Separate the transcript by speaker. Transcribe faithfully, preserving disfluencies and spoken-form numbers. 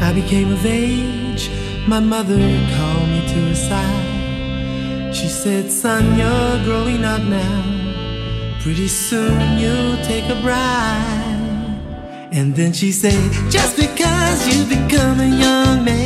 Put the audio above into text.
Speaker 1: I became of age, my mother called me to her side. She said, son, you're growing up now. Pretty soon you'll take a bride. And then she said, just because you become a young man